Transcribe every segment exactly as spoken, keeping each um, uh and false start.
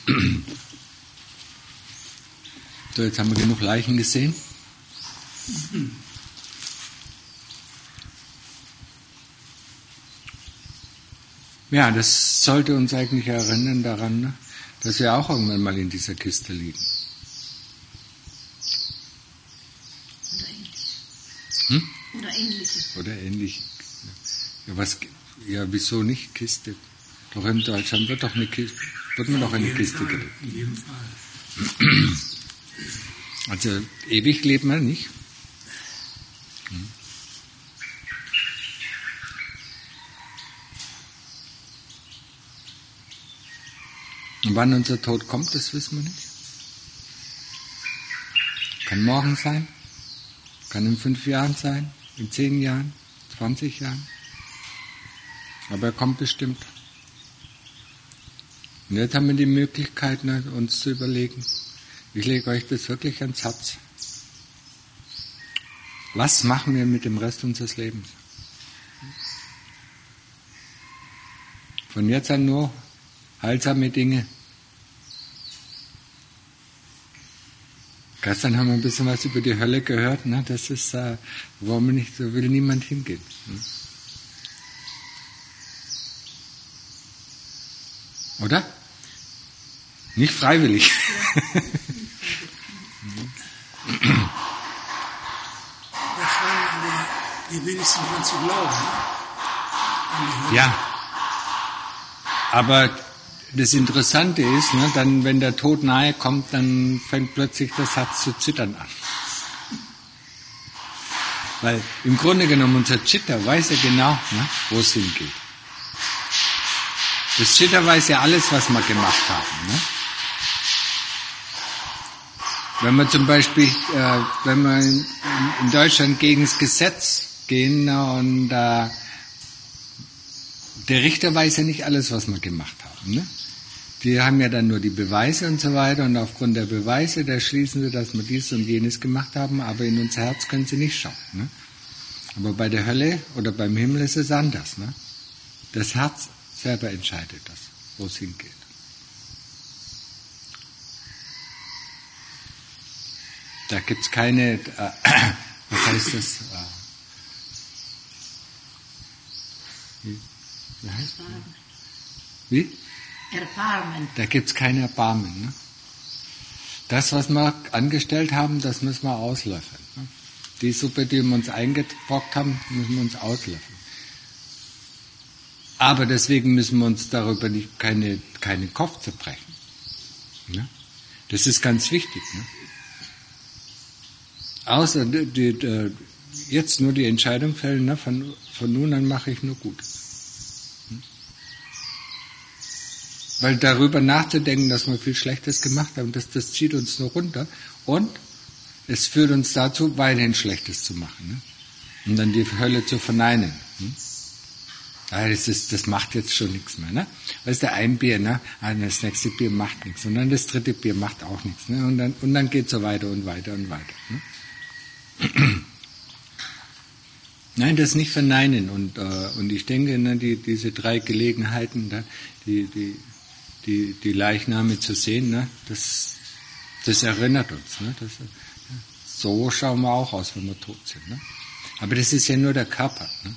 So, jetzt haben wir genug Leichen gesehen. Ja, das sollte uns eigentlich erinnern daran, ne, dass wir auch irgendwann mal in dieser Kiste liegen. Oder ähnlich. Hm? Oder ähnlich. Oder ähnlich. Ja, was, ja, wieso nicht Kiste? Doch in Deutschland wird doch eine Kiste, wird mir doch eine Kiste gelegt. In jedem Fall. Also ewig lebt man nicht. Hm. Und wann unser Tod kommt, das wissen wir nicht. Kann morgen sein, kann in fünf Jahren sein, in zehn Jahren, zwanzig Jahren. Aber er kommt bestimmt. Und jetzt haben wir die Möglichkeit, uns zu überlegen, ich lege euch das wirklich ans Herz. Was machen wir mit dem Rest unseres Lebens? Von jetzt an nur heilsame Dinge. Gestern haben wir ein bisschen was über die Hölle gehört, ne? Das ist, äh, wo man nicht, so will niemand hingehen. Hm? Oder? Nicht freiwillig. Da scheinen die wenigsten dran zu glauben. Ne? Ja. Aber das Interessante ist, ne, dann, wenn der Tod nahe kommt, dann fängt plötzlich das Herz zu zittern an. Weil im Grunde genommen unser Chitta weiß ja genau, ne, wo es hingeht. Das Chitta weiß ja alles, was wir gemacht haben. Ne? Wenn wir zum Beispiel, äh, wenn wir in, in Deutschland gegen das Gesetz gehen und äh, der Richter weiß ja nicht alles, was wir gemacht haben. Ne? Die haben ja dann nur die Beweise und so weiter und aufgrund der Beweise, da schließen sie, dass wir dies und jenes gemacht haben, aber in unser Herz können sie nicht schauen. Ne? Aber bei der Hölle oder beim Himmel ist es anders. Ne? Das Herz selber entscheidet das, wo es hingeht. Da gibt es keine, äh, was heißt das? Äh, wie, wie heißt das? Wie? Erbarmen. Da gibt es kein Erbarmen. Ne? Das, was wir angestellt haben, das müssen wir auslöffeln. Ne? Die Suppe, die wir uns eingebrockt haben, müssen wir uns auslöffeln. Aber deswegen müssen wir uns darüber nicht keine, keinen Kopf zerbrechen. Ne? Das ist ganz wichtig. Ne? Außer die, die, die, jetzt nur die Entscheidung fällen, ne? von, von nun an mache ich nur gut. Hm? Weil darüber nachzudenken, dass wir viel Schlechtes gemacht haben, das, das zieht uns nur runter und es führt uns dazu, weiterhin Schlechtes zu machen. Ne? Und dann die Hölle zu verneinen. Hm? Ah, das, ist, das macht jetzt schon nichts mehr. Ne? Weißt du, ein Bier, ne? Ah, das nächste Bier macht nichts. Und dann das dritte Bier macht auch nichts. Ne? Und dann, und dann geht es so weiter und weiter und weiter. Ne? Nein, das nicht verneinen. Und, äh, und ich denke, ne, die, diese drei Gelegenheiten, da, die, die, die, die Leichname zu sehen, ne, das, das erinnert uns. Ne? Das, ja, so schauen wir auch aus, wenn wir tot sind. Ne? Aber das ist ja nur der Körper. Ne?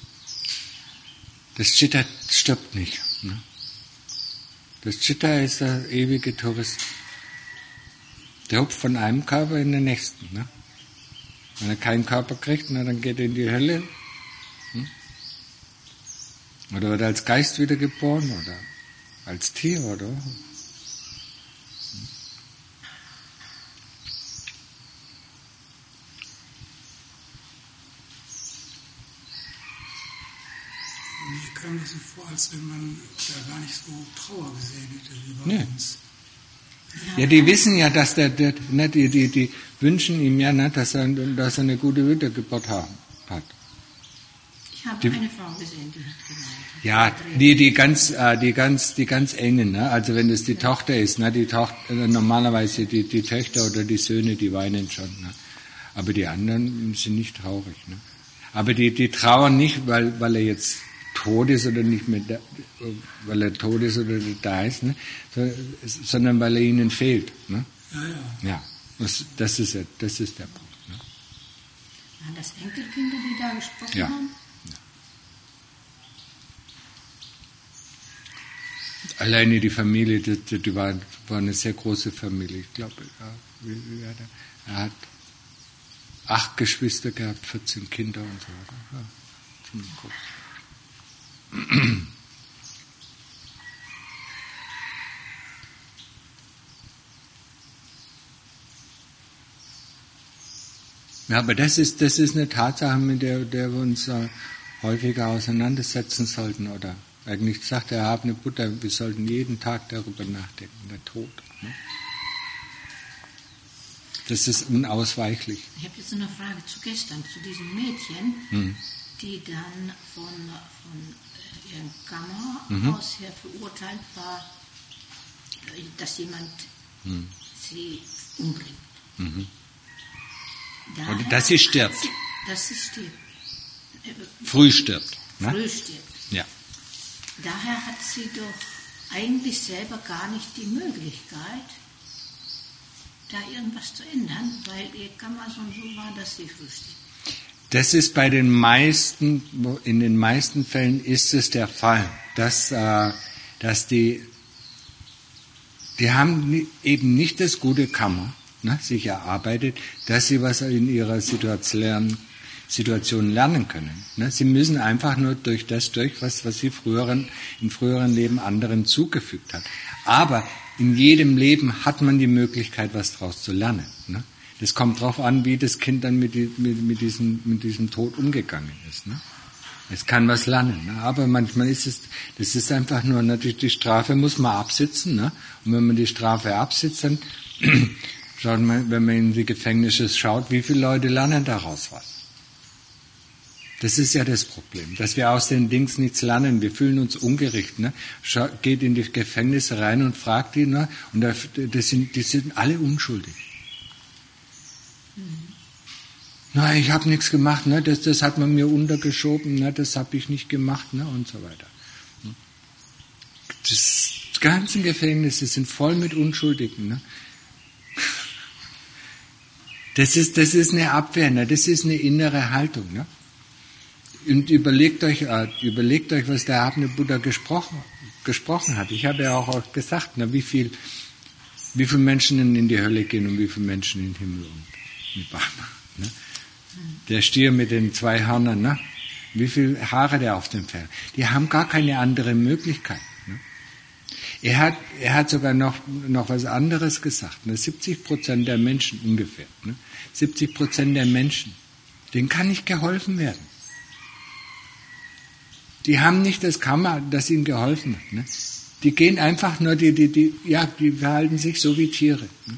Das Chitta stirbt nicht. Ne? Das Chitta ist der ewige Tourist. Der hupft von einem Körper in den nächsten. Ne? Wenn er keinen Körper kriegt, na, dann geht er in die Hölle. Hm? Oder wird er als Geist wiedergeboren oder als Tier, oder? Hm? Mir kam das so vor, als wenn man da gar nicht so Trauer gesehen hätte wie bei Nee. uns. Ja, die wissen ja, dass der, der ne, die, die, die wünschen ihm ja, ne, dass er, dass er eine gute Wiedergeburt haben, hat. Ich habe Die- eine Frau gesehen, die hat geweint. Ja, die, die ganz, äh, die ganz, die ganz engen, ne? Also wenn es die Tochter ist, ne, die Tochter, äh, normalerweise die, die Töchter oder die Söhne, die weinen schon, ne? Aber die anderen sind nicht traurig, ne? Aber die, die trauern nicht, weil, weil er jetzt tot ist oder nicht mehr da, weil er tot ist oder nicht da ist, ne? Sondern weil er ihnen fehlt. Ne? Ja, ja. Ja, das, das, ist, das ist der Punkt. Ne? Waren das Enkelkinder, die da gesprochen Ja. haben? Alleine die Familie, die, die war, war eine sehr große Familie. Ich glaube, ja, wie, wie er, er hat acht Geschwister gehabt, vierzehn Kinder und so weiter. Ja, ziemlich groß. Ja, aber das ist, das ist eine Tatsache, mit der, der wir uns äh, häufiger auseinandersetzen sollten, oder? Eigentlich sagt der erhabene Buddha, wir sollten jeden Tag darüber nachdenken, der Tod. Ne? Das ist unausweichlich. Ich habe jetzt noch eine Frage zu gestern, zu diesem Mädchen, Hm. die dann von, von äh, ihrem Kammer Mhm. aus her verurteilt war, äh, dass jemand Hm. sie umbringt. Mhm. Daher Oder dass sie stirbt. hat sie- Dass sie stirbt. Äh, Früh stirbt. Ne? Früh stirbt. Ja. Daher hat sie doch eigentlich selber gar nicht die Möglichkeit, da irgendwas zu ändern, weil ihr Kammer schon so war, dass sie früh stirbt. Das ist bei den meisten, in den meisten Fällen ist es der Fall, dass, äh, dass die, die haben ni- eben nicht das gute Kammer, ne, sich erarbeitet, dass sie was in ihrer Situation, Situation lernen können. Ne. Sie müssen einfach nur durch das durch, was, was sie früheren, in früheren Leben anderen zugefügt hat. Aber in jedem Leben hat man die Möglichkeit, was daraus zu lernen. Ne. Das kommt darauf an, wie das Kind dann mit, die, mit, mit, diesem, mit diesem Tod umgegangen ist. Ne. Es kann was lernen, ne. Aber manchmal ist es, das ist einfach nur, natürlich die Strafe muss man absitzen. Ne. Und wenn man die Strafe absitzt, dann schaut man, wenn man in die Gefängnisse schaut, wie viele Leute lernen daraus was. Das ist ja das Problem, dass wir aus den Dings nichts lernen. Wir fühlen uns ungerecht. Ne? Schau, geht in die Gefängnisse rein und fragt die, ne? Und da, das sind, die sind alle unschuldig. Mhm. Nein, ich habe nichts gemacht. Ne? Das, das hat man mir untergeschoben. Ne? Das habe ich nicht gemacht, ne? Und so weiter. Das ganze Gefängnisse sind voll mit Unschuldigen. Ne? Das ist, das ist eine Abwehr. Ne? Das ist eine innere Haltung. Ne? Und überlegt euch, überlegt euch, was der erhabene Buddha gesprochen, gesprochen hat. Ich habe ja auch gesagt, na, wie viel, wie viele Menschen in die Hölle gehen und wie viele Menschen in den Himmel und Nirvana. Ne? Der Stier mit den zwei Hörnern, ne? Wie viele Haare der auf dem Fell. Die haben gar keine andere Möglichkeit. Ne? Er hat, er hat sogar noch, noch was anderes gesagt. Ne? siebzig Prozent der Menschen ungefähr, ne? siebzig Prozent der Menschen, denen kann nicht geholfen werden. Die haben nicht das Karma, das ihnen geholfen hat. Ne? Die gehen einfach nur, die, die, die, ja, die verhalten sich so wie Tiere. Ne?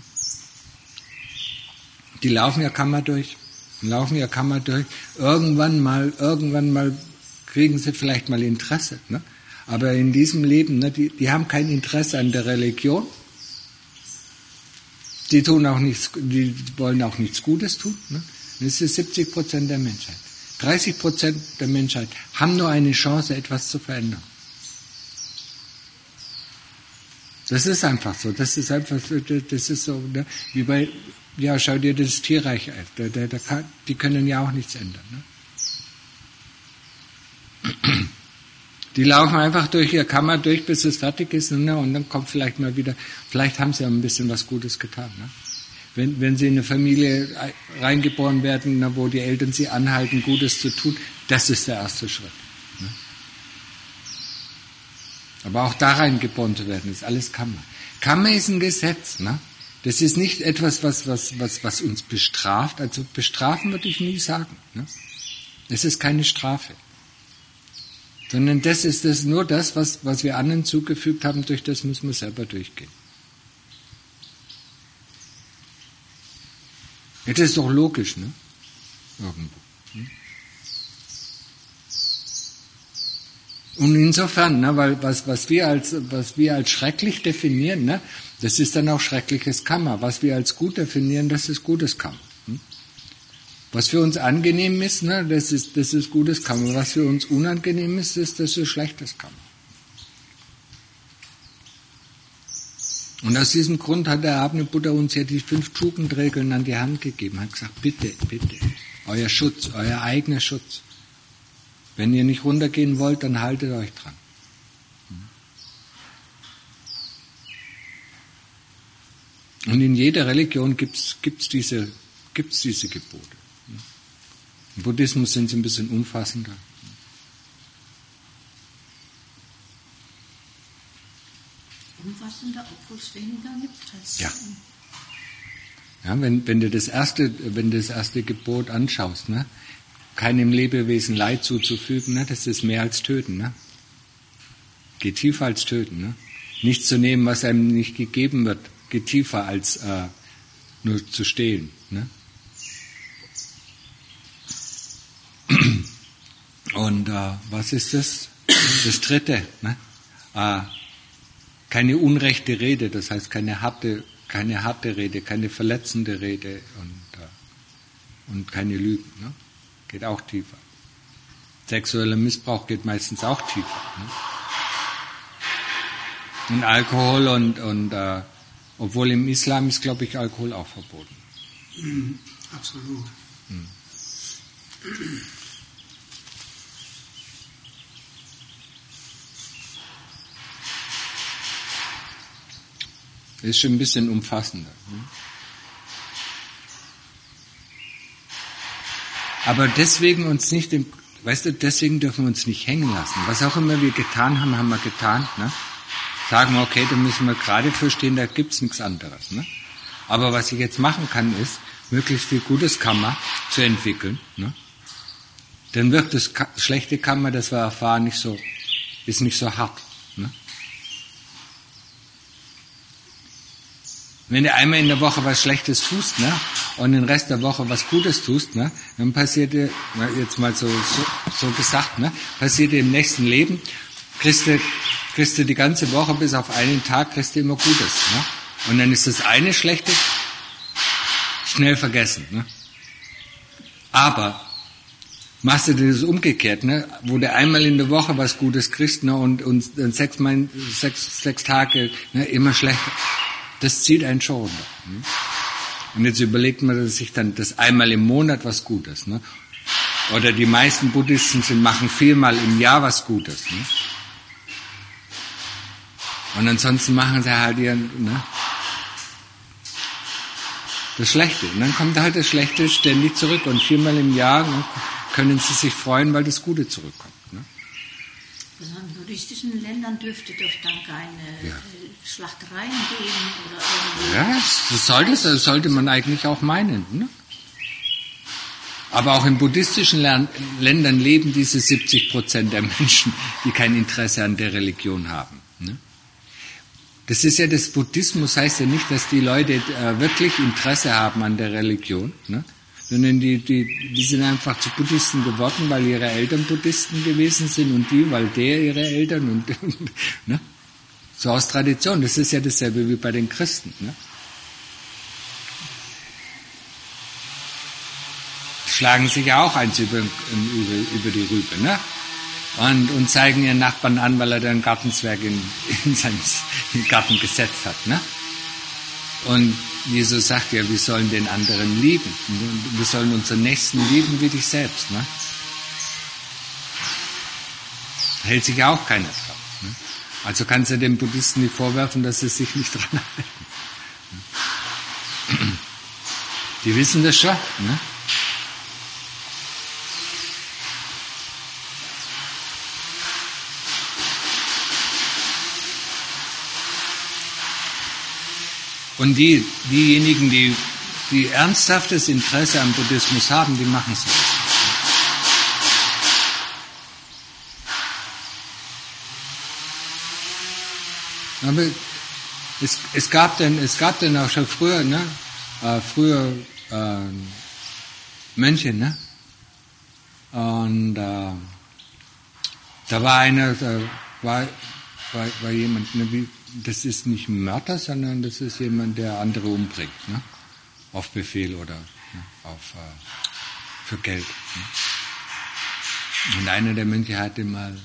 Die laufen ihr Karma durch, laufen ihr Karma durch. Irgendwann mal, irgendwann mal kriegen sie vielleicht mal Interesse. Ne? Aber in diesem Leben, ne, die, die haben kein Interesse an der Religion. Die tun auch nichts, die wollen auch nichts Gutes tun. Ne? Das ist siebzig Prozent der Menschheit. dreißig Prozent der Menschheit haben nur eine Chance, etwas zu verändern. Das ist einfach so. Das ist einfach so, das ist so, ne? Wie bei, ja, schau dir das Tierreich an. Da, da, da kann, die können ja auch nichts ändern. Ne? Die laufen einfach durch ihr Kammer durch, bis es fertig ist, ne? Und dann kommt vielleicht mal wieder, vielleicht haben sie ja ein bisschen was Gutes getan. Ne? Wenn, wenn sie in eine Familie reingeboren werden, na, wo die Eltern sie anhalten, Gutes zu tun, das ist der erste Schritt. Ne? Aber auch da reingeboren zu werden, ist alles Karma. Karma ist ein Gesetz. Ne? Das ist nicht etwas, was, was, was, was uns bestraft. Also bestrafen würde ich nie sagen. Ne? Es ist keine Strafe. Sondern das ist das, nur das, was, was wir anderen zugefügt haben, durch das müssen wir selber durchgehen. Das ist doch logisch, ne? Irgendwo. Und insofern, ne, weil was, was, wir als, was wir als schrecklich definieren, ne, das ist dann auch schreckliches Karma. Was wir als gut definieren, das ist gutes Karma. Hm? Was für uns angenehm ist, ne, das ist, das ist gutes Karma. Was für uns unangenehm ist, ist das so schlechtes Karma. Und aus diesem Grund hat der erhabene Buddha uns ja die fünf Tugendregeln an die Hand gegeben. Er hat gesagt, bitte, bitte, euer Schutz, euer eigener Schutz. Wenn ihr nicht runtergehen wollt, dann haltet euch dran. Und in jeder Religion gibt's, gibt's diese, gibt's diese Gebote. Im Buddhismus sind sie ein bisschen umfassender. Umfassender, obwohl es weniger gibt als ja. Ja, wenn, wenn du das erste, wenn du das erste Gebot anschaust, ne, keinem Lebewesen Leid zuzufügen, ne, das ist mehr als töten, ne? Geht tiefer als töten, ne? Nichts zu nehmen, was einem nicht gegeben wird, geht tiefer als äh, nur zu stehlen, ne? Und äh, was ist das? Das dritte, ne? Äh, keine unrechte Rede, das heißt keine harte, keine harte Rede, keine verletzende Rede und, äh, und keine Lügen. Ne? Geht auch tiefer. Sexueller Missbrauch geht meistens auch tiefer. Ne? Und Alkohol und, und äh, obwohl im Islam ist, glaube ich, Alkohol auch verboten. Mhm, absolut. Mhm. Ist schon ein bisschen umfassender. Aber deswegen uns nicht, im, weißt du, deswegen dürfen wir uns nicht hängen lassen. Was auch immer wir getan haben, haben wir getan. Ne? Sagen wir, okay, da müssen wir gerade für stehen, da gibt's nichts anderes. Ne? Aber was ich jetzt machen kann, ist, möglichst viel gutes Karma zu entwickeln. Ne? Dann wird das schlechte Karma, das wir erfahren, nicht so, ist nicht so hart. Ne? Wenn du einmal in der Woche was Schlechtes tust, ne, und den Rest der Woche was Gutes tust, ne, dann passiert dir, jetzt mal so, so, so gesagt, ne, passiert dir im nächsten Leben, kriegst du, kriegst du die ganze Woche bis auf einen Tag, kriegst du immer Gutes, ne, und dann ist das eine Schlechte schnell vergessen, ne. Aber machst du das umgekehrt, ne, wo du einmal in der Woche was Gutes kriegst, ne, und, und, und sechs, Mal, sechs, sechs Tage, ne, immer schlechter. Das zieht einen schon runter. Und jetzt überlegt man sich dann das einmal im Monat was Gutes. Ne? Oder die meisten Buddhisten sind, machen viermal im Jahr was Gutes. Ne? Und ansonsten machen sie halt ihren, ne? das Schlechte. Und dann kommt halt das Schlechte ständig zurück. Und viermal im Jahr, ne, können sie sich freuen, weil das Gute zurückkommt. Ne? Also in buddhistischen Ländern dürfte doch dann keine ja. Schlachtereien geben oder irgendwie. Ja, das sollte, das sollte man eigentlich auch meinen. Ne? Aber auch in buddhistischen Ländern leben diese siebzig Prozent der Menschen, die kein Interesse an der Religion haben. Ne? Das ist ja das Buddhismus, heißt ja nicht, dass die Leute äh, wirklich Interesse haben an der Religion, ne? Sondern die, die, die sind einfach zu Buddhisten geworden, weil ihre Eltern Buddhisten gewesen sind und die, weil der ihre Eltern und, und ne? So aus Tradition. Das ist ja dasselbe wie bei den Christen. Ne? Schlagen sich ja auch eins über, über, über die Rübe, ne? Und, und zeigen ihren Nachbarn an, weil er da einen Gartenzwerg in, in seinen Garten gesetzt hat, ne? Und Jesus sagt ja, wir sollen den anderen lieben. Wir sollen unseren Nächsten lieben wie dich selbst. Ne? Hält sich ja auch keiner dran. Ne? Also kannst du den Buddhisten nicht vorwerfen, dass sie sich nicht dran halten. Die wissen das schon. Ne? Und die, diejenigen, die, die ernsthaftes Interesse am Buddhismus haben, die machen es nicht. Aber es, es gab denn, es gab denn auch schon früher, ne, äh, früher äh, Mönche, ne, und äh, da war einer, da war, war, war jemand, ne, wie, das ist nicht ein Mörder, sondern das ist jemand, der andere umbringt, ne? Auf Befehl oder ne? auf, äh, für Geld. Und einer der Mönche hatte mal,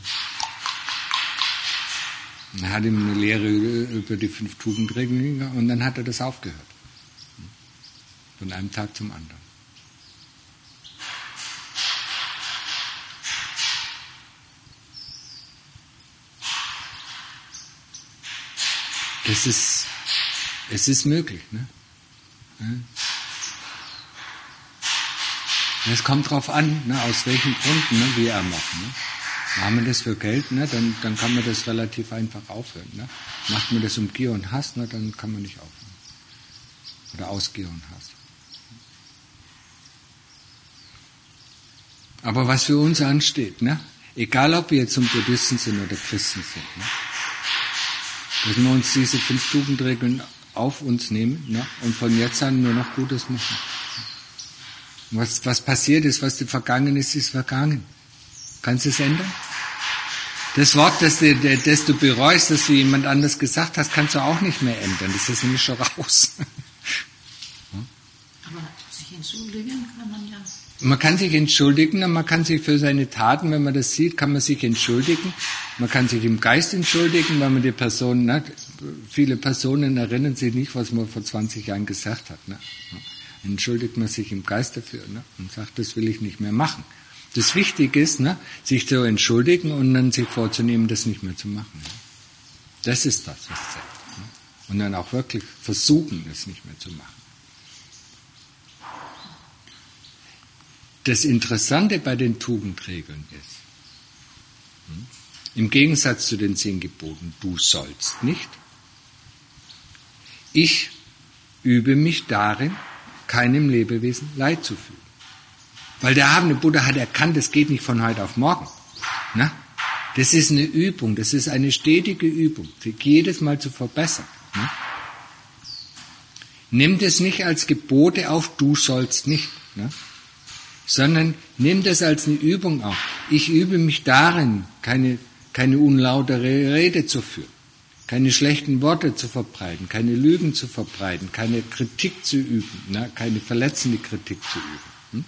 er hatte eine Lehre über die fünf Tugendregeln und dann hat er das aufgehört. Von einem Tag zum anderen. Es ist, es ist möglich, ne? Es kommt darauf an, ne, aus welchen Gründen, ne, wir er machen. Ne? Machen wir das für Geld, ne, dann, dann kann man das relativ einfach aufhören. Ne? Macht man das um Gier und Hass, ne, dann kann man nicht aufhören. Oder aus Gier und Hass. Aber was für uns ansteht, ne? Egal ob wir jetzt zum Buddhisten sind oder Christen sind, ne? Dass wir uns diese fünf Tugendregeln auf uns nehmen, ne? Und von jetzt an nur noch Gutes machen. Was, was passiert ist, was vergangen ist, ist vergangen. Kannst du es ändern? Das Wort, das du, das du bereust, das du jemand anders gesagt hast, kannst du auch nicht mehr ändern. Das ist nämlich schon raus. Aber sich entschuldigen kann man ja. Man kann sich entschuldigen und man kann sich für seine Taten, wenn man das sieht, kann man sich entschuldigen. Man kann sich im Geist entschuldigen, weil man die Person, ne, viele Personen erinnern sich nicht, was man vor zwanzig Jahren gesagt hat. Ne? Entschuldigt man sich im Geist dafür, ne, und sagt, das will ich nicht mehr machen. Das Wichtige ist, ne, sich zu entschuldigen und dann sich vorzunehmen, das nicht mehr zu machen. Ne? Das ist das, was zählt. Ne? Und dann auch wirklich versuchen, das nicht mehr zu machen. Das Interessante bei den Tugendregeln ist, hm, im Gegensatz zu den zehn Geboten, du sollst nicht, ich übe mich darin, keinem Lebewesen Leid zu fügen. Weil der erhabene Buddha hat erkannt, das geht nicht von heute auf morgen. Na? Das ist eine Übung, das ist eine stetige Übung, sich jedes Mal zu verbessern. Na? Nimm das nicht als Gebote auf, du sollst nicht, na? Sondern nimm das als eine Übung auf. Ich übe mich darin, keine, keine unlautere Rede zu führen, keine schlechten Worte zu verbreiten, keine Lügen zu verbreiten, keine Kritik zu üben, ne? Keine verletzende Kritik zu üben. Hm?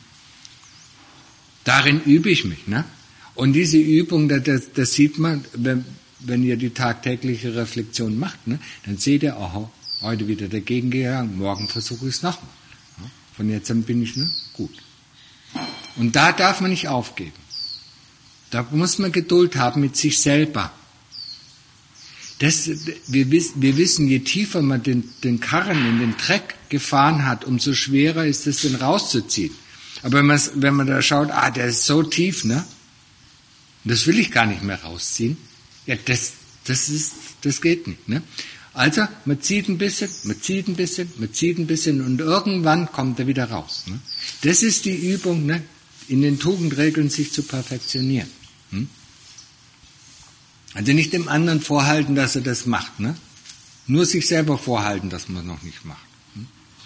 Darin übe ich mich. Ne? Und diese Übung, das, das, das sieht man, wenn, wenn ihr die tagtägliche Reflexion macht, ne? Dann seht ihr, aha, heute wieder dagegen gegangen, morgen versuche ich es nochmal. Ja? Von jetzt an bin ich ne? gut. Und da darf man nicht aufgeben. Da muss man Geduld haben mit sich selber. Das, wir, wir wissen, je tiefer man den, den Karren in den Dreck gefahren hat, umso schwerer ist es, den rauszuziehen. Aber wenn man, wenn man da schaut, ah, der ist so tief, ne? Das will ich gar nicht mehr rausziehen. Ja, das, das ist, das geht nicht, ne? Also, man zieht ein bisschen, man zieht ein bisschen, man zieht ein bisschen und irgendwann kommt er wieder raus. Ne? Das ist die Übung, ne? In den Tugendregeln sich zu perfektionieren. Hm? Also nicht dem anderen vorhalten, dass er das macht. Ne? Nur sich selber vorhalten, dass man es noch nicht macht. Hm?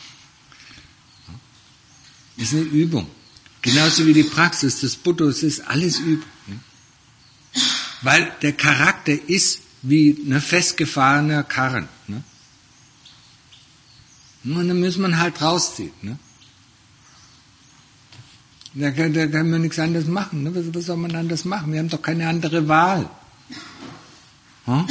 Ist eine Übung. Genauso wie die Praxis des Buddhas ist alles Übung. Ne? Weil der Charakter ist wie ein festgefahrener Karren. Ne? Und dann muss man halt rausziehen. Ne? Da, kann, da kann man nichts anderes machen. Ne? Was, was soll man anders machen? Wir haben doch keine andere Wahl. Hm?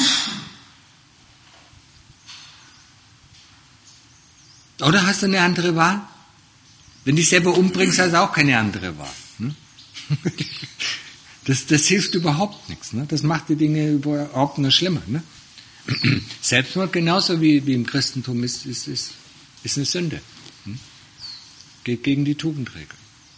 Oder hast du eine andere Wahl? Wenn du dich selber umbringst, hast du auch keine andere Wahl. Ne? Das, das hilft überhaupt nichts. Ne? Das macht die Dinge überhaupt nur schlimmer. Ne? Selbstmord genauso wie, wie im Christentum ist, ist, ist, ist eine Sünde. Hm? Geht gegen die Tugendregeln.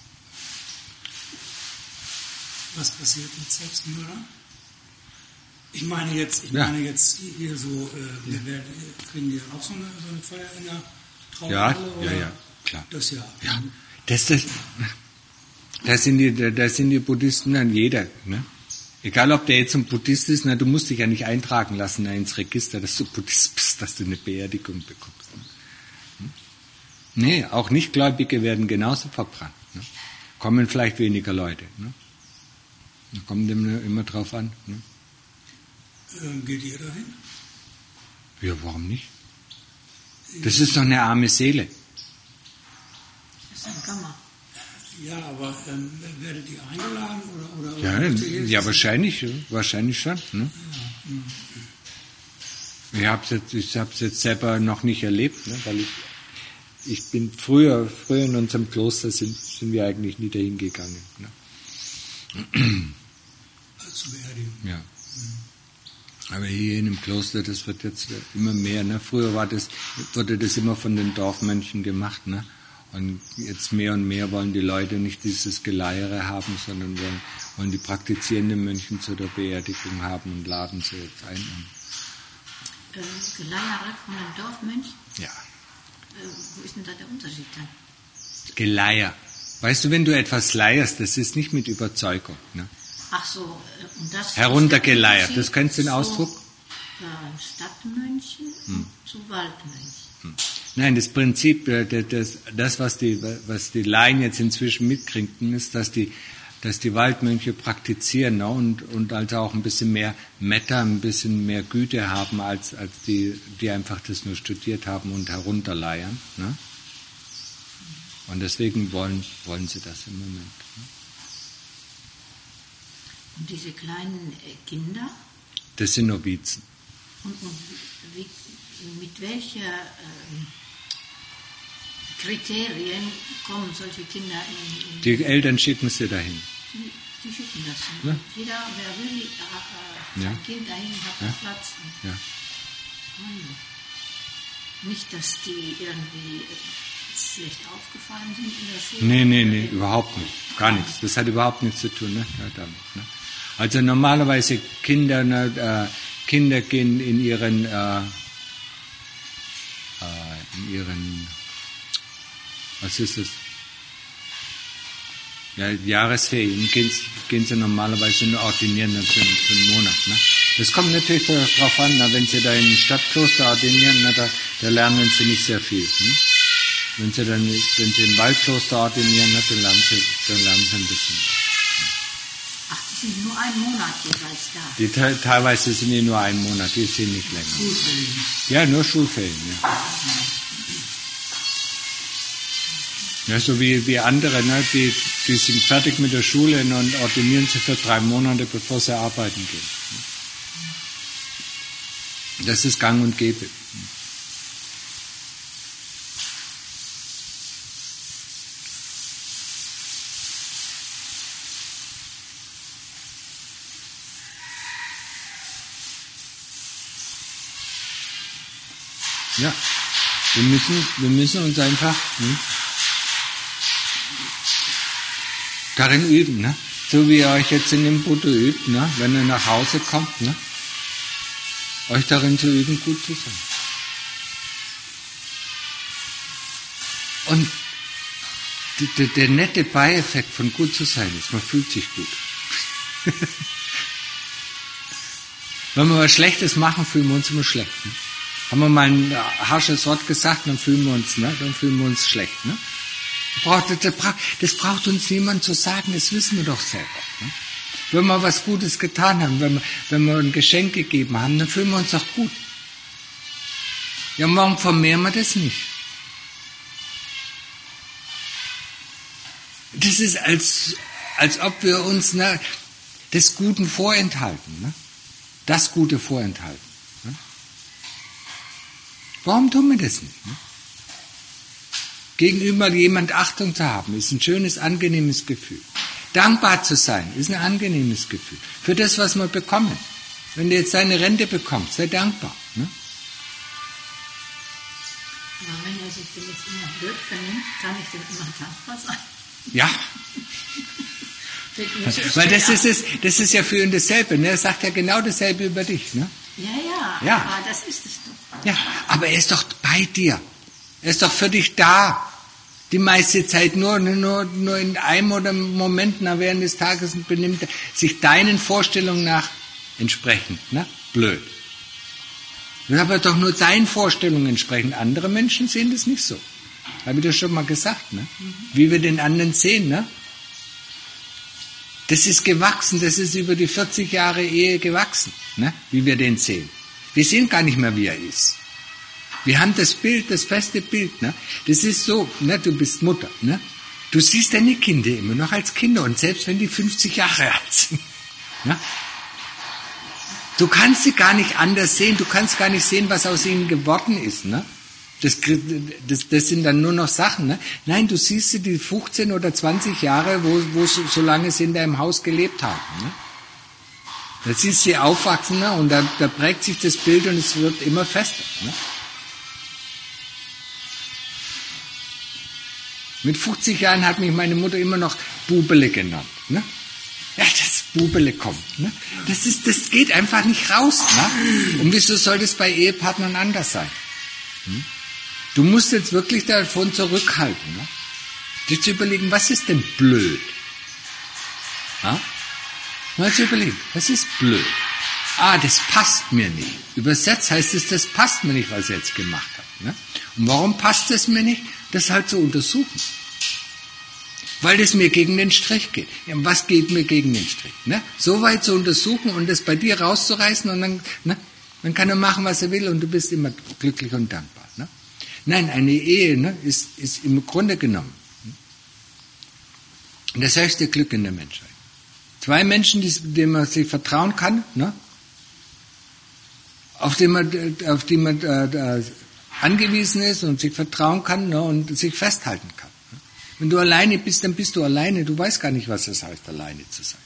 Was passiert mit Selbstmördern? Ich meine jetzt, ich ja. meine jetzt hier so, äh, wir werden, kriegen die auch so eine, so eine Feier in der Trauerhalle? Ja, oder? ja, ja, klar. Das ja. ja. Das, das, da sind die, da sind die Buddhisten dann jeder, ne? Egal ob der jetzt ein Buddhist ist, na, du musst dich ja nicht eintragen lassen na, ins Register, dass du Buddhist bist, dass du eine Beerdigung bekommst. Hm? Nee, auch Nichtgläubige werden genauso verbrannt. Ne? Kommen vielleicht weniger Leute. Ne? Da kommt immer, immer drauf an. Ne? Ähm, geht ihr dahin? Ja, warum nicht? Das ist doch eine arme Seele. Das ist ein Kammer. Ja, aber ähm, werdet ihr eingeladen oder? oder Ja, oder ja wahrscheinlich, wahrscheinlich schon. Ne? Ja, Ich habe es jetzt, ich hab's jetzt selber noch nicht erlebt, ne? Weil ich, ich bin früher, früher in unserem Kloster sind, sind wir eigentlich nie dahin gegangen. Ne? zur Beerdigung. Ja. Aber hier in dem Kloster, das wird jetzt immer mehr. Ne? Früher war das, wurde das immer von den Dorfmönchen gemacht. Ne? Und jetzt mehr und mehr wollen die Leute nicht dieses Geleiere haben, sondern wollen, wollen die praktizierenden Mönchen zu der Beerdigung haben und laden sie jetzt ein. Äh, Geleiere von den Dorfmönchen? Ja. Äh, wo ist denn da der Unterschied dann? Geleier. Weißt du, wenn du etwas leierst, das ist nicht mit Überzeugung. Ne? Ach so, äh, und das... Heruntergeleiert, das kennst du den so, Ausdruck? Äh, Stadtmönchen hm. zu Waldmönchen. Hm. Nein, das Prinzip, das, das was, die, was die Laien jetzt inzwischen mitkriegen, ist, dass die, dass die Waldmönche praktizieren, ne? und, und also auch ein bisschen mehr Metta, ein bisschen mehr Güte haben, als, als die, die einfach das nur studiert haben und herunterleiern. Ne? Und deswegen wollen, wollen sie das im Moment. Ne? Und diese kleinen Kinder? Das sind Novizen. Und, und wie, mit welcher ähm, Kriterien kommen solche Kinder in... in die Eltern schicken sie dahin. Die, die schicken das. Ja. Jeder, wer will, äh, sein Ja. Kind dahin hat Ja. Platz. Ja. Oh. Nicht, dass die irgendwie schlecht aufgefallen sind in der Schule. Nee, nee, nee, überhaupt nicht. Gar nichts. Das hat überhaupt nichts zu tun, ne? Ja, damit, ne? Also normalerweise Kinder, ne, äh, Kinder gehen in ihren, äh, äh, in ihren, was ist es? Ja, Jahresferien gehen, gehen sie normalerweise nur ordinieren dann für, für einen Monat, ne? Das kommt natürlich darauf an, na, wenn sie da in ein Stadtkloster ordinieren, na, da, da lernen sie nicht sehr viel, ne? Wenn sie dann, wenn sie im Waldkloster ordinieren, na, dann lernen sie, dann lernen sie ein bisschen. Ach, die sind nur einen Monat jeweils da. Die te- teilweise sind die nur einen Monat, die sind nicht länger. Schulferien. Ja, nur Schulferien, ja. Ja, so wie, wie andere, ne, die, die sind fertig mit der Schule und ordinieren sie für drei Monate, bevor sie arbeiten gehen. Das ist gang und gäbe. Ja, wir müssen, wir müssen uns einfach hm, darin üben, ne? So wie ihr euch jetzt in dem Buddha übt, ne? Wenn ihr nach Hause kommt, ne? Euch darin zu üben, gut zu sein. Und die, die, der nette Beieffekt von gut zu sein ist, man fühlt sich gut. Wenn wir was Schlechtes machen, fühlen wir uns immer schlecht. Ne? Haben wir mal ein harsches Wort gesagt, dann fühlen wir uns, ne? Dann fühlen wir uns schlecht. Ne? Das braucht uns niemand zu sagen, das wissen wir doch selber. Ne? Wenn wir was Gutes getan haben, wenn wir, wenn wir ein Geschenk gegeben haben, dann fühlen wir uns doch gut. Ja, warum vermehren wir das nicht? Das ist, als, als ob wir uns ne, des Guten vorenthalten. Ne? Das Gute vorenthalten. Ne? Warum tun wir das nicht? Ne? Gegenüber jemand Achtung zu haben, ist ein schönes, angenehmes Gefühl. Dankbar zu sein, ist ein angenehmes Gefühl. Für das, was wir bekommen. Wenn du jetzt deine Rente bekommst, sei dankbar. Ne? Aber wenn er sich denn jetzt immer blöd vernimmt, kann ich denn immer dankbar sein? Ja. Weil das ist, es, das ist ja für ihn dasselbe. Ne? Er sagt ja genau dasselbe über dich. Ne? Ja, ja, Ja. aber das ist es doch. Ja, aber er ist doch bei dir. Er ist doch für dich da. Die meiste Zeit nur, nur, nur in einem oder Moment nach während des Tages benimmt er sich deinen Vorstellungen nach entsprechend. Ne? Blöd. Das ist aber doch nur deinen Vorstellungen entsprechend. Andere Menschen sehen das nicht so. Habe ich das schon mal gesagt, ne? Wie wir den anderen sehen, ne? Das ist gewachsen, das ist über die vierzig Jahre Ehe gewachsen, ne? Wie wir den sehen. Wir sehen gar nicht mehr, wie er ist. Wir haben das Bild, das feste Bild, ne? Das ist so, ne? Du bist Mutter, ne? Du siehst deine Kinder immer noch als Kinder und selbst wenn die fünfzig Jahre alt sind. Ne? Du kannst sie gar nicht anders sehen, du kannst gar nicht sehen, was aus ihnen geworden ist. Ne? Das, das, das sind dann nur noch Sachen. Ne? Nein, du siehst sie die fünfzehn oder zwanzig Jahre, wo, wo so, so lange sie in deinem Haus gelebt haben. Ne? Da siehst du sie aufwachsen, ne? Und da, da prägt sich das Bild und es wird immer fester. Ne? Mit fünfzig Jahren hat mich meine Mutter immer noch Bubele genannt. Ne? Ja, das Bubele kommt. Ne? Das, ist, das geht einfach nicht raus. Ne? Und wieso soll das bei Ehepartnern anders sein? Hm? Du musst jetzt wirklich davon zurückhalten. Ne? Dir zu überlegen, was ist denn blöd? Ja? Mal zu überlegen, was ist blöd? Ah, das passt mir nicht. Übersetzt heißt es, das passt mir nicht, was ich jetzt gemacht habe. Ne? Und warum passt es mir nicht? Das halt zu untersuchen. Weil das mir gegen den Strich geht. Ja, was geht mir gegen den Strich? Ne? So weit zu untersuchen und das bei dir rauszureißen und dann, ne? Dann kann er machen, was er will und du bist immer glücklich und dankbar. Ne? Nein, eine Ehe, ne, ist, ist im Grunde genommen das höchste Glück in der Menschheit. Zwei Menschen, die, denen man sich vertrauen kann, ne? auf die man, auf die man äh, angewiesen ist und sich vertrauen kann, ne? Und sich festhalten kann. Ne? Wenn du alleine bist, dann bist du alleine. Du weißt gar nicht, was es heißt, alleine zu sein.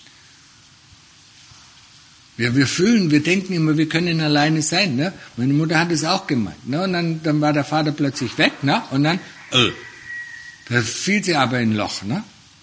Wir, wir fühlen, wir denken immer, wir können alleine sein. Ne? Meine Mutter hat es auch gemeint. Ne? Und dann, dann war der Vater plötzlich weg. Ne? Und dann, äh, da fiel sie aber in ein Loch. Ne?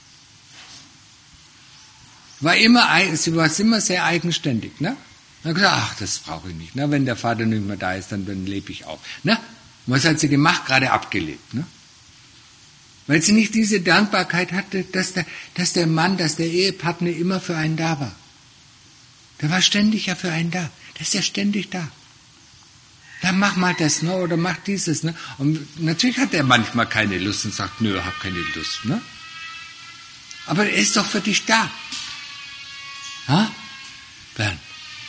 War immer, sie war immer sehr eigenständig. Ne? Dann hat gesagt, ach, das brauche ich nicht. Ne? Wenn der Vater nicht mehr da ist, dann, dann lebe ich auch. Ne? Was hat sie gemacht? Gerade abgelebt. Ne? Weil sie nicht diese Dankbarkeit hatte, dass der, dass der Mann, dass der Ehepartner immer für einen da war. Der war ständig ja für einen da. Der ist ja ständig da. Dann mach mal das, ne? Oder mach dieses. Ne? Und natürlich hat er manchmal keine Lust und sagt, nö, hab keine Lust. Ne? Aber er ist doch für dich da. Ha? Bernd?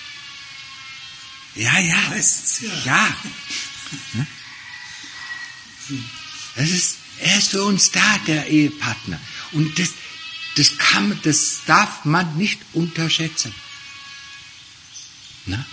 Ja, ja. Meistens, ja. Ja. Ne? Das ist, er ist für uns da, der Ehepartner. Und das, das kann, das darf man nicht unterschätzen. Na?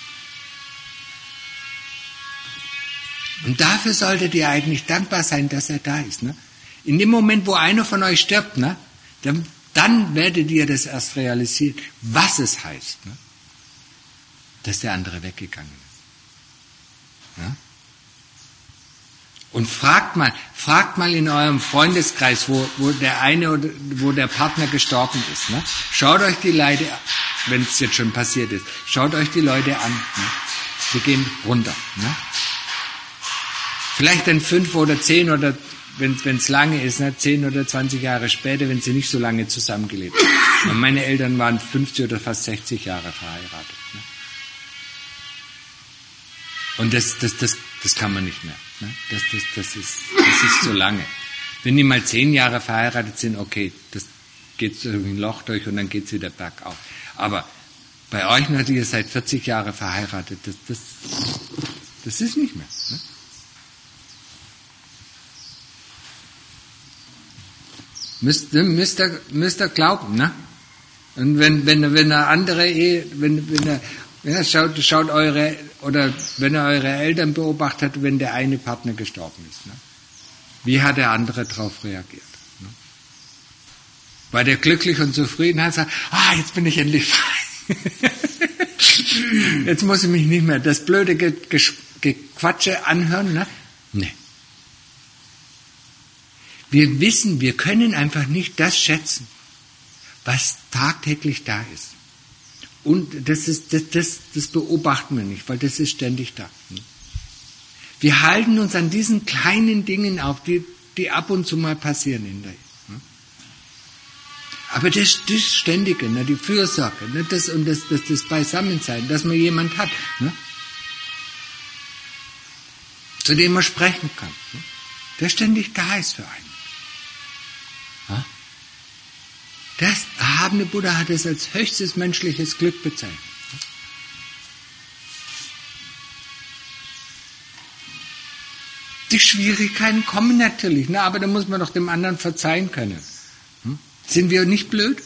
Und dafür solltet ihr eigentlich dankbar sein, dass er da ist. Ne? In dem Moment, wo einer von euch stirbt, ne, dann, dann werdet ihr das erst realisieren, was es heißt, ne, dass der andere weggegangen ist. Ne? Und fragt mal, fragt mal in eurem Freundeskreis, wo, wo der eine oder wo der Partner gestorben ist. Ne? Schaut euch die Leute, wenn es jetzt schon passiert ist, schaut euch die Leute an. Ne? Sie gehen runter. Ne? Vielleicht dann fünf oder zehn oder, wenn es lange ist, ne, zehn oder zwanzig Jahre später, wenn sie nicht so lange zusammengelebt haben. Und meine Eltern waren fünfzig oder fast sechzig Jahre verheiratet. Ne? Und das, das, das, das kann man nicht mehr. Ne? Das, das, das, ist, das ist so lange. Wenn die mal zehn Jahre verheiratet sind, okay, das geht irgendwie ein Loch durch und dann geht es wieder bergauf. Aber bei euch, ne, ihr seid vierzig Jahre verheiratet, das, das, das ist nicht mehr. Ne? Müsst, müsst, ihr, müsst ihr glauben, ne? Und wenn, wenn, wenn eine andere Ehe, wenn, wenn er, ja, schaut, schaut eure, oder wenn ihr eure Eltern beobachtet, wenn der eine Partner gestorben ist, ne? Wie hat der andere darauf reagiert? Ne? War der glücklich und zufrieden, hat gesagt, ah, jetzt bin ich endlich frei. Jetzt muss ich mich nicht mehr das blöde Gequatsche anhören, ne? Nee. Wir wissen, wir können einfach nicht das schätzen, was tagtäglich da ist. Und das, ist, das, das, das beobachten wir nicht, weil das ist ständig da. Wir halten uns an diesen kleinen Dingen auf, die, die ab und zu mal passieren in der Ehe. Aber das, das Ständige, ne, die Fürsorge, ne, das, und das, das, das Beisammensein, dass man jemand hat, ne, zu dem man sprechen kann, ne, der ständig da ist für einen. Der erhabene Buddha hat es als höchstes menschliches Glück bezeichnet. Die Schwierigkeiten kommen natürlich, ne? Aber da muss man doch dem anderen verzeihen können. Hm? Sind wir nicht blöd?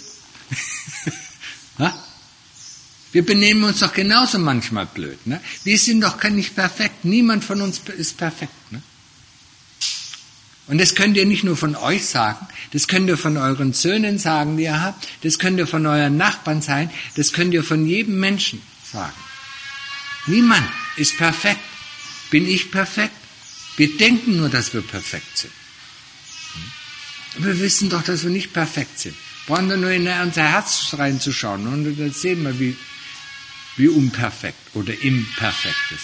Wir benehmen uns doch genauso manchmal blöd. Ne? Wir sind doch nicht perfekt. Niemand von uns ist perfekt. Ne? Und das könnt ihr nicht nur von euch sagen, das könnt ihr von euren Söhnen sagen, die ihr habt, das könnt ihr von euren Nachbarn sein, das könnt ihr von jedem Menschen sagen. Niemand ist perfekt. Bin ich perfekt? Wir denken nur, dass wir perfekt sind. Aber wir wissen doch, dass wir nicht perfekt sind. Brauchen wir nur in unser Herz reinzuschauen und dann sehen wir, wie, wie unperfekt oder imperfekt wir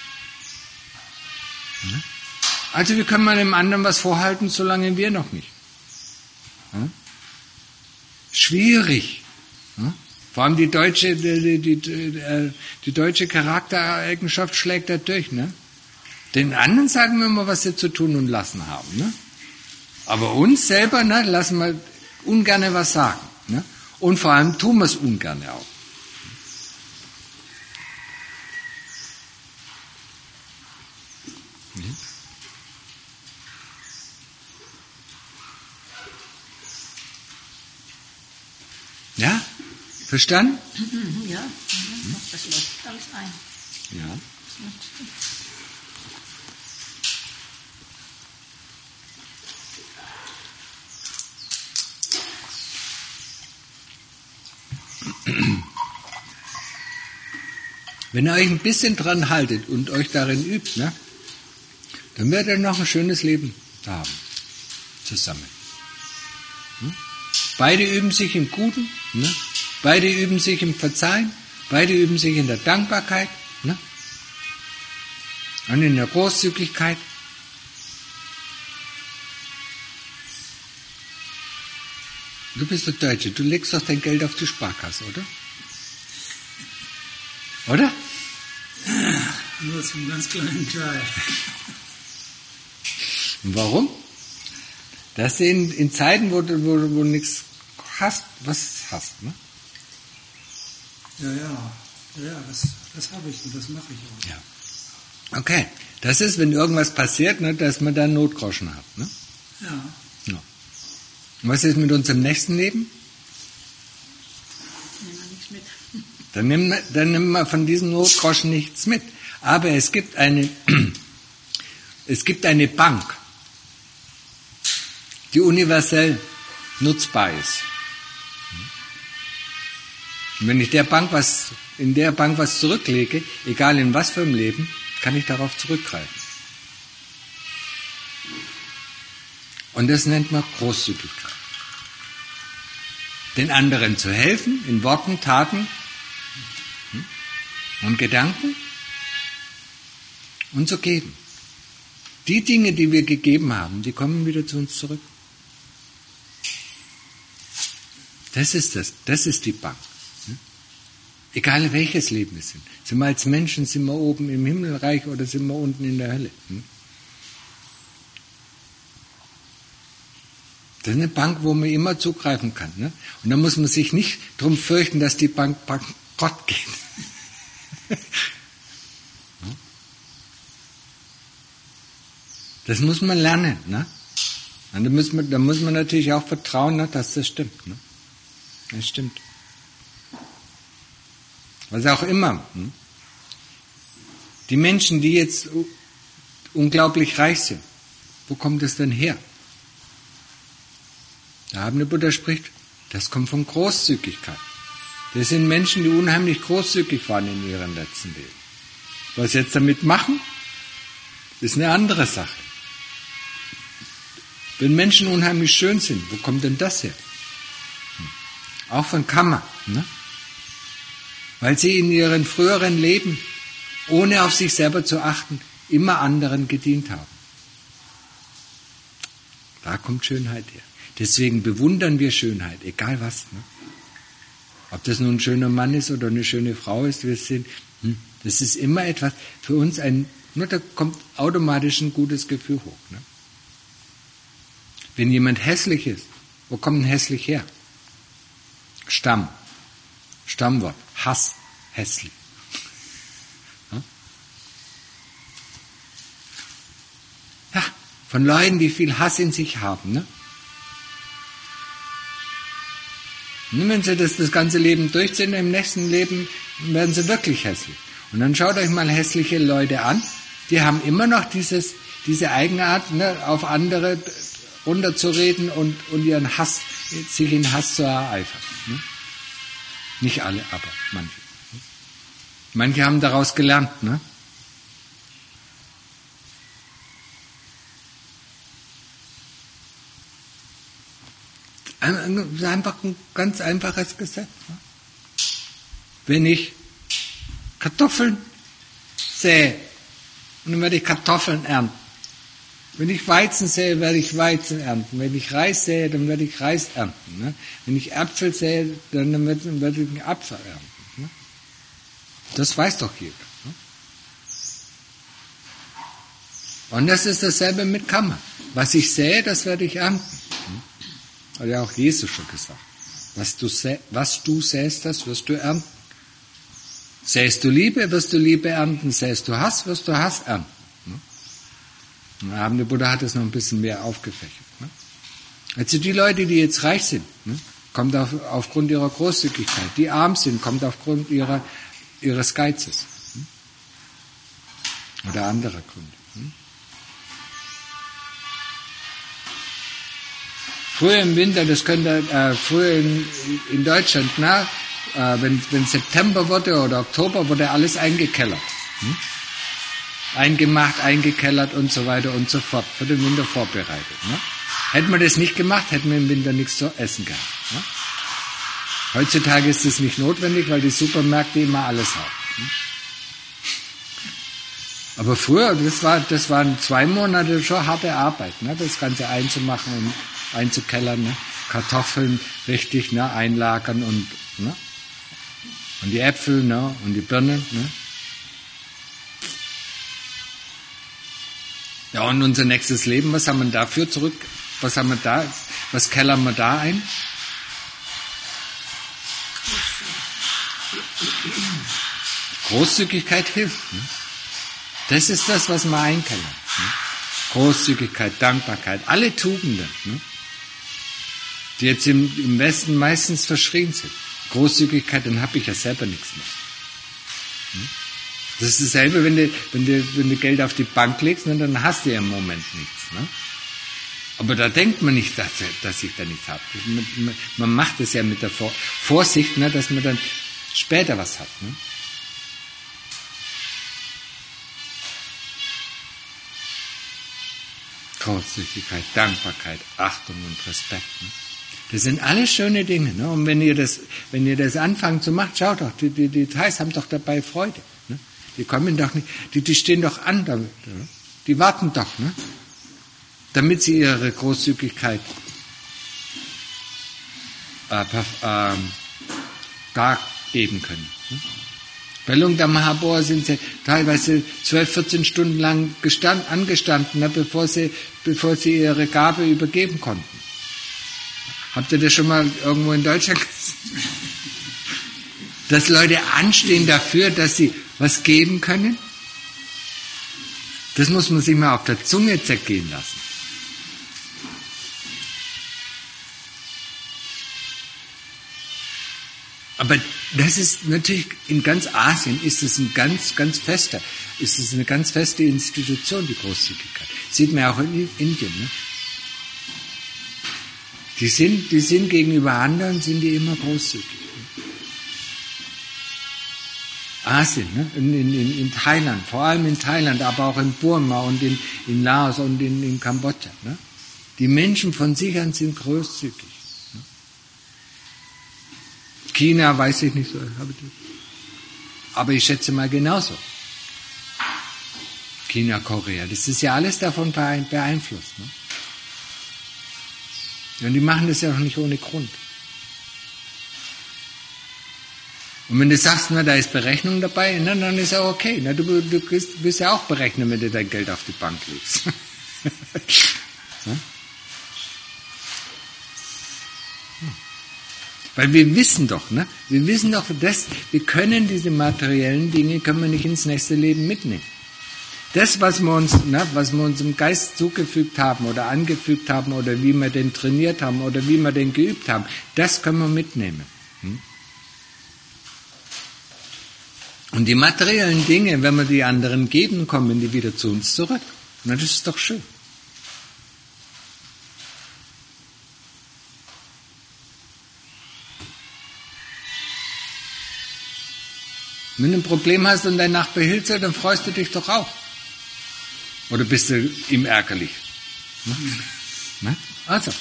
sind. Also wie können wir dem anderen was vorhalten, solange wir noch nicht? Schwierig. Vor allem die deutsche, die, die, die, die deutsche Charaktereigenschaft schlägt da durch. Ne? Den anderen sagen wir mal, was sie zu tun und lassen haben. Ne? Aber uns selber ne, lassen wir ungerne was sagen. Ne? Und vor allem tun wir es ungerne auch. Mhm. Ja? Verstanden? Ja, das läuft alles ein. Ja. Wenn ihr euch ein bisschen dran haltet und euch darin übt, ne, dann werdet ihr noch ein schönes Leben haben. Zusammen. Hm? Beide üben sich im Guten, ne? Beide üben sich im Verzeihen, beide üben sich in der Dankbarkeit, ne? Und in der Großzügigkeit. Du bist der Deutsche, du legst doch dein Geld auf die Sparkasse, oder? Oder? Nur zum ganz kleinen Teil. Und warum? Das sind in Zeiten, wo du, wo, wo du nichts hast, was hast, ne? Ja, ja, ja, das, das habe ich und das mache ich auch. Ja. Okay, das ist, wenn irgendwas passiert, ne, dass man dann Notgroschen hat, ne? Ja. Ja. Und was ist mit unserem nächsten Leben? Nehmen wir nichts mit. Dann nimmt man, dann nimmt man von diesen Notgroschen nichts mit. Aber es gibt eine, es gibt eine Bank, die universell nutzbar ist. Und wenn ich der Bank was, in der Bank was zurücklege, egal in was für einem Leben, kann ich darauf zurückgreifen. Und das nennt man Großzügigkeit. Den anderen zu helfen, in Worten, Taten und Gedanken und zu geben. Die Dinge, die wir gegeben haben, die kommen wieder zu uns zurück. Das ist das, das ist die Bank. Egal welches Leben wir sind. Sind wir als Menschen, sind wir oben im Himmelreich oder sind wir unten in der Hölle? Das ist eine Bank, wo man immer zugreifen kann. Ne? Und da muss man sich nicht darum fürchten, dass die Bank bankrott geht. Das muss man lernen. Ne? Und da, muss man, da muss man natürlich auch vertrauen, ne, dass das stimmt. Ne? Das stimmt. Was auch immer. Hm? Die Menschen, die jetzt unglaublich reich sind, wo kommt das denn her? Der Habende Buddha spricht, das kommt von Großzügigkeit. Das sind Menschen, die unheimlich großzügig waren in ihrem letzten Leben. Was sie jetzt damit machen, ist eine andere Sache. Wenn Menschen unheimlich schön sind, wo kommt denn das her? Hm. Auch von Karma, ne? Weil sie in ihren früheren Leben, ohne auf sich selber zu achten, immer anderen gedient haben. Da kommt Schönheit her. Deswegen bewundern wir Schönheit, egal was. Ne? Ob das nun ein schöner Mann ist oder eine schöne Frau ist, wir sind, hm, das ist immer etwas für uns ein, nur da kommt automatisch ein gutes Gefühl hoch. Ne? Wenn jemand hässlich ist, wo kommt denn hässlich her? Stamm. Stammwort. Hass. Hässlich. Ja? Von Leuten, die viel Hass in sich haben. Ne? Und wenn sie das, das ganze Leben durchziehen, im nächsten Leben werden sie wirklich hässlich. Und dann schaut euch mal hässliche Leute an, die haben immer noch dieses, diese Eigenart, ne, auf andere runterzureden und, und ihren Hass, sich in Hass zu ereifern. Ne? Nicht alle, aber manche. Ne? Manche haben daraus gelernt. Ne? Einfach ein ganz einfaches Gesetz. Ne? Wenn ich Kartoffeln sähe, und dann werde ich Kartoffeln ernten. Wenn ich Weizen sähe, werde ich Weizen ernten. Wenn ich Reis sähe, dann werde ich Reis ernten. Ne? Wenn ich Äpfel sähe, dann werde ich einen Apfel ernten. Ne? Das weiß doch jeder. Ne? Und das ist dasselbe mit Karma. Was ich sähe, das werde ich ernten. Ne? Hat ja auch Jesus schon gesagt. Was du, sä- was du säst, das wirst du ernten. Säst du Liebe, wirst du Liebe ernten. Säst du Hass, wirst du Hass ernten. Ne? Der abende Buddha hat es noch ein bisschen mehr aufgefächert. Ne? Also die Leute, die jetzt reich sind, ne, kommt auf, aufgrund ihrer Großzügigkeit. Die arm sind, kommt aufgrund ihrer, ihres Geizes. Ne? Oder anderer Gründe. Ne? Früher im Winter, das könnte, äh, früher in, in Deutschland, na, äh, wenn, wenn September wurde oder Oktober, wurde alles eingekellert. Hm? Eingemacht, eingekellert und so weiter und so fort, für den Winter vorbereitet. Ne? Hätten wir das nicht gemacht, hätten wir im Winter nichts zu essen gehabt. Ne? Heutzutage ist das nicht notwendig, weil die Supermärkte immer alles haben. Ne? Aber früher, das war, das waren zwei Monate schon harte Arbeit, ne? Das Ganze einzumachen und einzukellern, ne? Kartoffeln richtig, ne? Einlagern und, ne? Und die Äpfel, ne? Und die Birnen, ne? Ja, und unser nächstes Leben, was haben wir dafür zurück? Was haben wir da? Was kellern wir da ein? Großzügigkeit hilft. Ne? Das ist das, was wir einkellern. Ne? Großzügigkeit, Dankbarkeit, alle Tugenden, ne? Die jetzt im, im Westen meistens verschrien sind. Großzügigkeit, dann habe ich ja selber nichts mehr. Ne? Das ist dasselbe, wenn du, wenn du, wenn du Geld auf die Bank legst, ne, dann hast du ja im Moment nichts. Ne? Aber da denkt man nicht, dass, dass ich da nichts habe. Man, man macht es ja mit der Vorsicht, ne, dass man dann später was hat. Ne? Großzügigkeit, Dankbarkeit, Achtung und Respekt. Ne? Das sind alles schöne Dinge. Ne? Und wenn ihr das, wenn ihr das anfangt zu machen, schaut doch, die, die, die Details haben doch dabei Freude. Ne? Die kommen doch nicht, die, die stehen doch an damit. Ne? Die warten doch, ne? Damit sie ihre Großzügigkeit äh, äh, dargeben können. Ne? Bei Lungta Mahabodhi sind sie teilweise zwölf, vierzehn Stunden lang gestand, angestanden, ne, bevor sie, bevor sie ihre Gabe übergeben konnten. Habt ihr das schon mal irgendwo in Deutschland gesehen? Dass Leute anstehen dafür, dass sie was geben können? Das muss man sich mal auf der Zunge zergehen lassen. Aber das ist natürlich, in ganz Asien ist es ein ganz, ganz fester, ist es eine ganz feste Institution, die Großzügigkeit. Sieht man ja auch in Indien, ne? Die sind, die sind gegenüber anderen, sind die immer großzügig. Ne? Asien, ne? in, in, in Thailand, vor allem in Thailand, aber auch in Burma und in, in Laos und in, in Kambodscha. Ne? Die Menschen von sich an sind großzügig. Ne? China weiß ich nicht so, aber ich schätze mal genauso. China, Korea, das ist ja alles davon beeinflusst. Ne? Und die machen das ja auch nicht ohne Grund. Und wenn du sagst, na, da ist Berechnung dabei, na, dann ist ja okay. Na, du, du wirst ja auch berechnen, wenn du dein Geld auf die Bank legst. So? Hm. Weil wir wissen doch, ne? Wir wissen doch, dass wir können diese materiellen Dinge können wir nicht ins nächste Leben mitnehmen. Das, was wir uns, ne, was wir uns im Geist zugefügt haben oder angefügt haben oder wie wir den trainiert haben oder wie wir den geübt haben, das können wir mitnehmen. Hm? Und die materiellen Dinge, wenn wir die anderen geben, kommen die wieder zu uns zurück. Na, das ist doch schön. Wenn du ein Problem hast und dein Nachbar hilft dir, dann freust du dich doch auch. Oder bist du ihm ärgerlich? Ne? Ne? Also.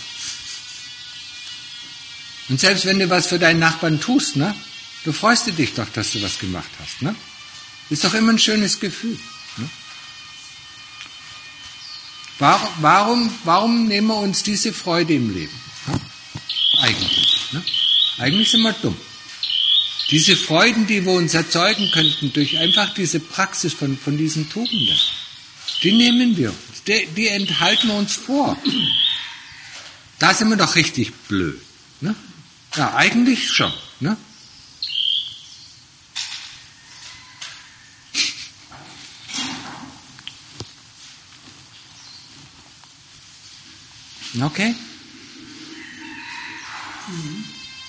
Und selbst wenn du was für deinen Nachbarn tust, ne? Du freust dich doch, dass du was gemacht hast. Ne? Ist doch immer ein schönes Gefühl. Ne? Warum, warum, warum nehmen wir uns diese Freude im Leben? Ne? Eigentlich. Ne? Eigentlich sind wir dumm. Diese Freuden, die wir uns erzeugen könnten durch einfach diese Praxis von, von diesen Tugenden, die nehmen wir uns, die, die enthalten wir uns vor. Da sind wir doch richtig blöd. Ne? Ja, eigentlich schon. Ne? Okay? Mhm.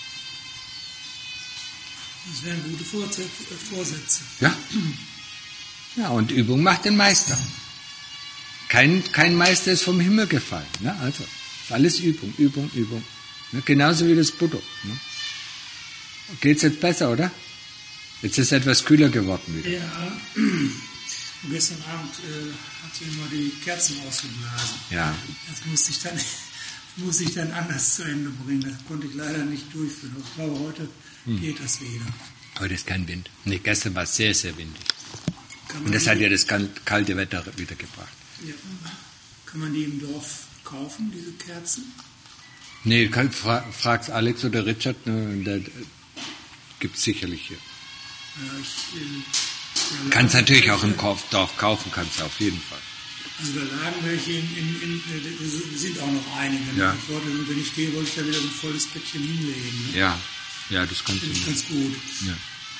Das wären gute Vorsätze. Ja. Ja, und Übung macht den Meister. Kein, kein Meister ist vom Himmel gefallen. Ne? Also, ist alles Übung, Übung, Übung. Ne? Genauso wie das Buddha. Ne? Geht's jetzt besser, oder? Jetzt ist es etwas kühler geworden wieder. Ja. Gestern Abend äh, hat sie immer die Kerzen ausgeblasen. Ja. Das musste ich dann, musste ich dann anders zu Ende bringen. Das konnte ich leider nicht durchführen. Ich glaube, heute hm. geht das wieder. Heute ist kein Wind. Nee, gestern war es sehr, sehr windig. Kann Und das hat ja das kalte Wetter wieder gebracht. Ja. Kann man die im Dorf kaufen, diese Kerzen? Nee, kann, fra, fragst Alex oder Richard, ne, der gibt es sicherlich hier. Ja, ich, äh, ja, kannst natürlich auch im Dorf kaufen, kannst du auf jeden Fall. Also da lagen welche, in, in, in, in, sind auch noch einige. Ja. Ich wollte, wenn ich gehe, wollte ich da wieder ein volles Bettchen hinlegen. Ne? Ja, ja, das kannst Finde du. ich ganz gut. Ja.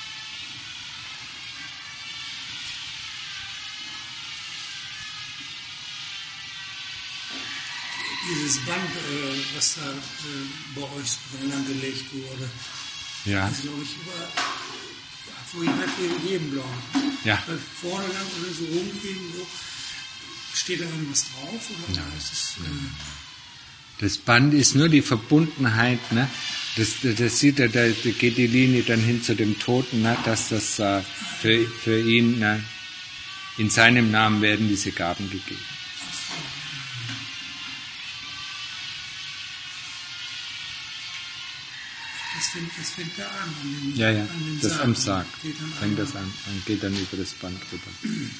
Dieses Band, äh, was da äh, bei euch angelegt wurde, ja. das glaube ich über, wo ich nicht jedem glauben. Ja. Weil vorne lang oder so rumgehen, so, steht da irgendwas drauf? Oder Nein. ist es, äh, das Band ist nur die Verbundenheit, ne? Das, das sieht er, da geht die Linie dann hin zu dem Toten, ne? Dass das äh, für, für ihn, ne? In seinem Namen werden diese Gaben gegeben. Das fängt, das fängt da an. an den, ja, ja, an den das Sarg. am Sarg. Fängt an, das an und geht dann über das Band rüber.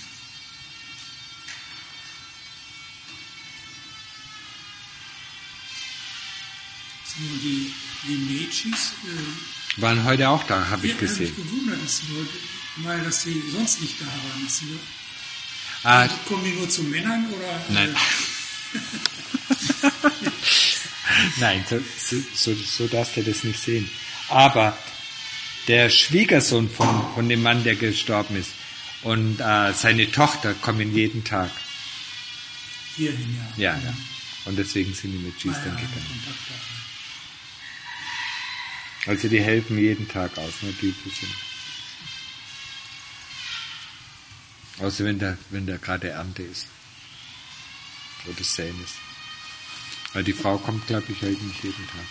So, die, die Mechis äh, waren heute auch da, habe ich ja, gesehen. Ich habe mich gewundert, dass die Leute, weil dass sie sonst nicht da waren. Dass die, ah, kommen die nur zu Männern oder? Nein. Äh, Nein, so, so, so darfst du das nicht sehen. Aber der Schwiegersohn von, von dem Mann, der gestorben ist, und äh, seine Tochter kommen jeden Tag. Hierhin, ja. Ja, ja. Und deswegen sind die mit G's Ah, dann ja, gegangen. Kontakt da. Also die helfen jeden Tag aus, ne, die sind. Außer wenn da, wenn da gerade Ernte ist. Oder Säen ist. Weil die Frau kommt, glaube ich, halt nicht jeden Tag.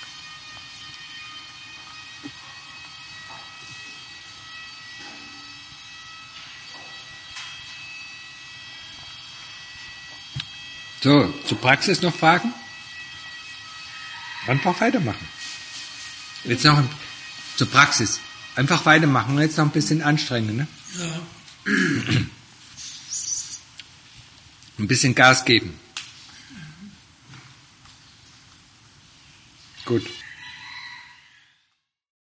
So, zur Praxis noch Fragen? Einfach weitermachen. Jetzt noch ein, zur Praxis. Einfach weitermachen und jetzt noch ein bisschen anstrengen, ne? Ja. Ein bisschen Gas geben. Gut.